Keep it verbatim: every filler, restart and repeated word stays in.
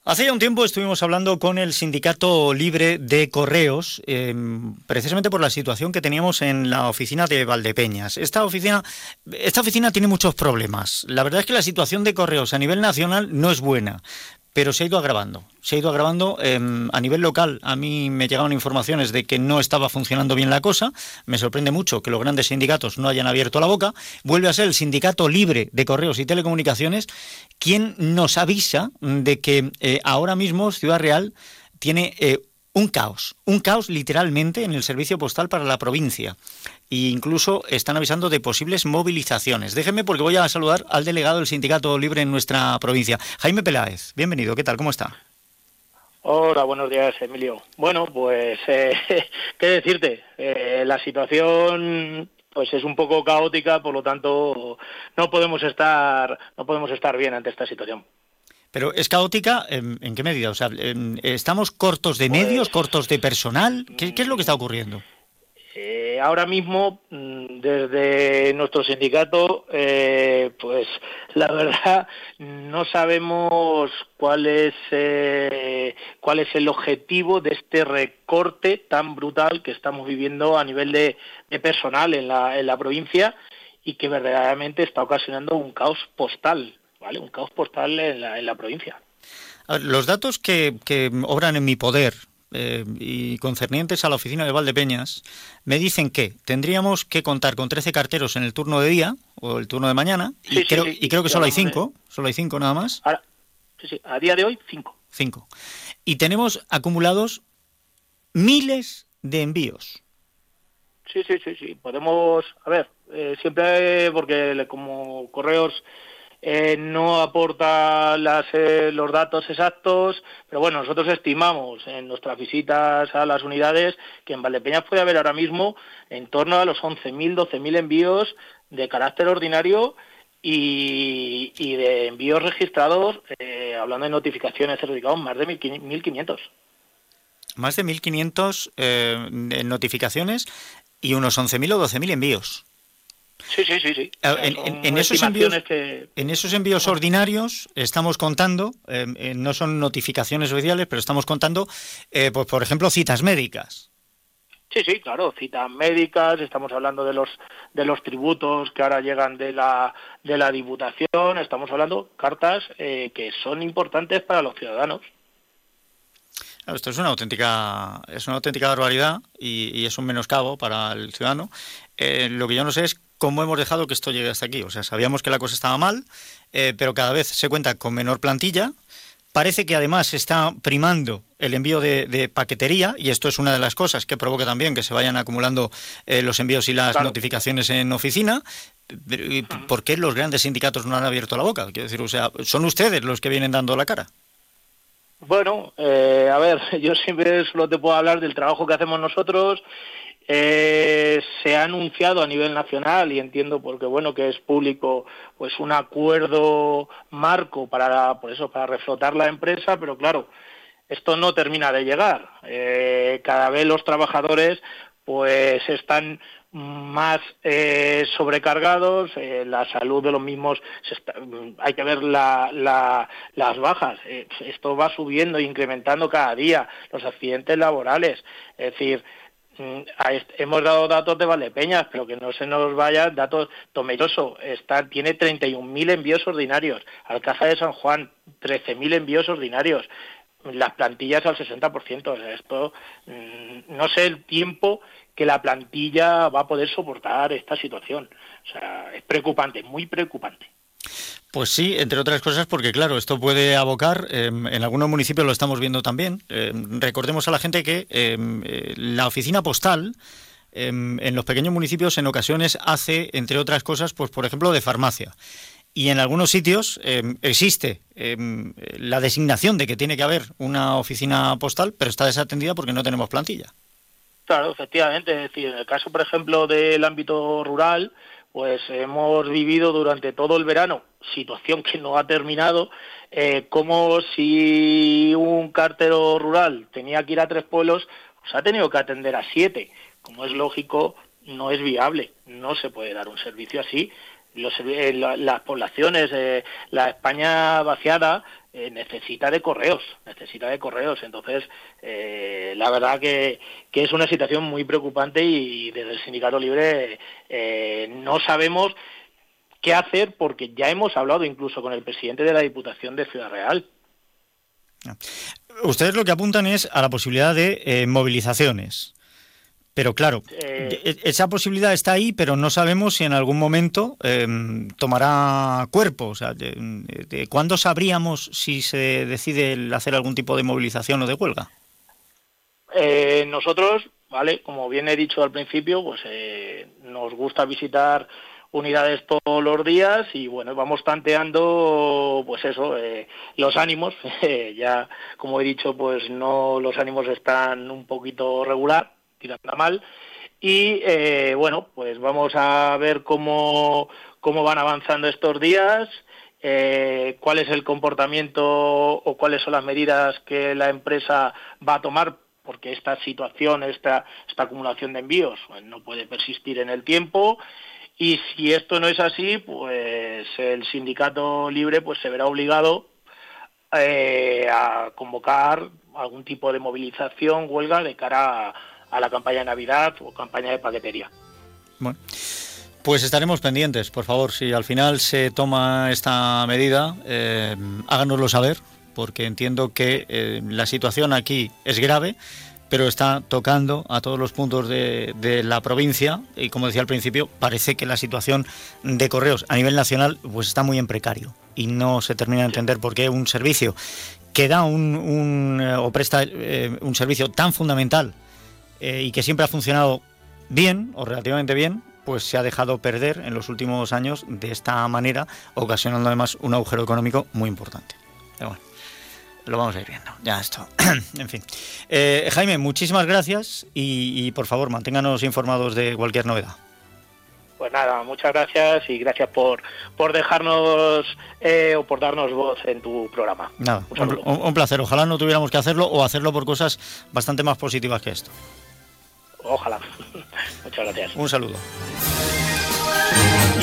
Hace ya un tiempo estuvimos hablando con el Sindicato Libre de Correos, eh, precisamente por la situación que teníamos en la oficina de Valdepeñas. Esta oficina, esta oficina tiene muchos problemas. La verdad es que la situación de correos a nivel nacional no es buena, pero se ha ido agravando. Se ha ido agravando eh, a nivel local. A mí me llegaban informaciones de que no estaba funcionando bien la cosa. Me sorprende mucho que los grandes sindicatos no hayan abierto la boca. Vuelve a ser el Sindicato Libre de Correos y Telecomunicaciones quien nos avisa de que eh, ahora mismo Ciudad Real tiene eh, un caos, un caos literalmente en el servicio postal para la provincia. E incluso están avisando de posibles movilizaciones. Déjenme porque voy a saludar al delegado del Sindicato Libre en nuestra provincia, Jaime Peláez. Bienvenido, ¿qué tal? ¿Cómo está? Hola, buenos días, Emilio. Bueno, pues, eh, ¿qué decirte? Eh, la situación pues es un poco caótica, por lo tanto no podemos estar no podemos estar bien ante esta situación. Pero es caótica, ¿en, en qué medida? O sea, ¿estamos cortos de medios, Pues cortos de personal? ¿Qué, qué es lo que está ocurriendo? Eh, ahora mismo, desde nuestro sindicato, eh, pues la verdad no sabemos cuál es eh, cuál es el objetivo de este recorte tan brutal que estamos viviendo a nivel de, de personal en la, en la provincia y que verdaderamente está ocasionando un caos postal, ¿vale? Un caos postal en la, en la provincia. A ver, los datos que, que obran en mi poder eh, y concernientes a la oficina de Valdepeñas me dicen que tendríamos que contar con trece carteros en el turno de día o el turno de mañana sí, y, sí, creo, sí, y creo que sí, solo hay hablamos cinco, de... solo hay cinco nada más. Ahora, sí, sí, a día de hoy, cinco. Cinco. Y tenemos acumulados miles de envíos. Sí, sí, sí, sí. Podemos, a ver, eh, siempre porque como Correos eh, no aporta las, eh, los datos exactos, pero bueno, nosotros estimamos en nuestras visitas a las unidades que en Valdepeñas puede haber ahora mismo en torno a los once mil, doce mil envíos de carácter ordinario y, y de envíos registrados, eh, hablando de notificaciones certificados, más de mil quinientos. Más de mil quinientos eh, notificaciones y unos once mil o doce mil envíos. Sí, sí, sí, sí. O sea, En, son en, en, esos envíos, que... en esos envíos ordinarios estamos contando, eh, eh, no son notificaciones oficiales, pero estamos contando, eh, pues por ejemplo, citas médicas. Sí, sí, claro, citas médicas, estamos hablando de los de los tributos que ahora llegan de la de la Diputación, estamos hablando cartas eh, que son importantes para los ciudadanos. Claro, esto es una auténtica es una auténtica barbaridad y, y es un menoscabo para el ciudadano. Eh, lo que yo no sé es cómo hemos dejado que esto llegue hasta aquí. O sea, sabíamos que la cosa estaba mal, eh, pero cada vez se cuenta con menor plantilla. Parece que además se está primando el envío de, de paquetería y esto es una de las cosas que provoca también que se vayan acumulando eh, los envíos y las Claro. notificaciones en oficina. ¿Por qué los grandes sindicatos no han abierto la boca? Quiero decir, o sea, son ustedes los que vienen dando la cara. Bueno, eh, a ver, yo siempre solo te puedo hablar del trabajo que hacemos nosotros. Eh, se ha anunciado a nivel nacional y entiendo porque bueno que es público pues un acuerdo marco para por eso para reflotar la empresa, pero claro, esto no termina de llegar. Eh, cada vez los trabajadores pues están más eh, sobrecargados, eh, la salud de los mismos, se está, hay que ver la, la, las bajas, eh, esto va subiendo e incrementando cada día, los accidentes laborales, es decir, hemos dado datos de Valdepeñas, pero que no se nos vaya datos. Tomelloso está, tiene treinta y un mil envíos ordinarios, Alcázar de San Juan trece mil envíos ordinarios, las plantillas al sesenta por ciento. O sea, esto no sé el tiempo que la plantilla va a poder soportar esta situación. O sea, es preocupante, muy preocupante. Pues sí, entre otras cosas porque, claro, esto puede abocar, eh, en algunos municipios lo estamos viendo también, eh, recordemos a la gente que eh, la oficina postal eh, en los pequeños municipios en ocasiones hace, entre otras cosas, pues por ejemplo, de farmacia. Y en algunos sitios eh, existe eh, la designación de que tiene que haber una oficina postal, pero está desatendida porque no tenemos plantilla. Claro, efectivamente. Es decir, en el caso, por ejemplo, del ámbito rural, pues hemos vivido durante todo el verano, situación que no ha terminado, eh, como si un cartero rural tenía que ir a tres pueblos, pues ha tenido que atender a siete. Como es lógico, no es viable, no se puede dar un servicio así. Los, eh, la, las poblaciones, eh, la España vaciada, eh, necesita de correos, necesita de correos. Entonces, eh, la verdad que, que es una situación muy preocupante y desde el Sindicato Libre eh, no sabemos qué hacer, porque ya hemos hablado incluso con el presidente de la Diputación de Ciudad Real. Ustedes lo que apuntan es a la posibilidad de eh, movilizaciones. Pero claro, Eh, esa posibilidad está ahí, pero no sabemos si en algún momento eh, tomará cuerpo. O sea, de, de, ¿cuándo sabríamos si se decide el hacer algún tipo de movilización o de huelga? Eh, nosotros, vale, como bien he dicho al principio, pues eh, nos gusta visitar unidades todos los días y bueno, vamos tanteando, pues eso, eh, los ánimos. Ya, como he dicho, pues no, los ánimos están un poquito regular, tirando a mal. Y eh, bueno, pues vamos a ver cómo, cómo van avanzando estos días, eh, cuál es el comportamiento o cuáles son las medidas que la empresa va a tomar, porque esta situación, esta, esta acumulación de envíos, pues, no puede persistir en el tiempo. Y si esto no es así, pues el Sindicato Libre pues se verá obligado eh, a convocar algún tipo de movilización, huelga, de cara a a la campaña de Navidad o campaña de paquetería. Bueno, pues estaremos pendientes, por favor, si al final se toma esta medida, eh, háganoslo saber, porque entiendo que eh, la situación aquí es grave, pero está tocando a todos los puntos de, de la provincia y, como decía al principio, parece que la situación de correos a nivel nacional pues está muy en precario y no se termina de entender por qué un servicio que da un, un eh, o presta eh, un servicio tan fundamental Eh, y que siempre ha funcionado bien o relativamente bien, pues se ha dejado perder en los últimos años de esta manera, ocasionando además un agujero económico muy importante. Pero bueno, lo vamos a ir viendo, ya esto. En fin. Eh, Jaime, muchísimas gracias y, y por favor manténganos informados de cualquier novedad. Pues nada, muchas gracias y gracias por, por dejarnos eh, o por darnos voz en tu programa. Nada, un, un, un placer. Ojalá no tuviéramos que hacerlo o hacerlo por cosas bastante más positivas que esto. Ojalá. Muchas gracias. Un saludo.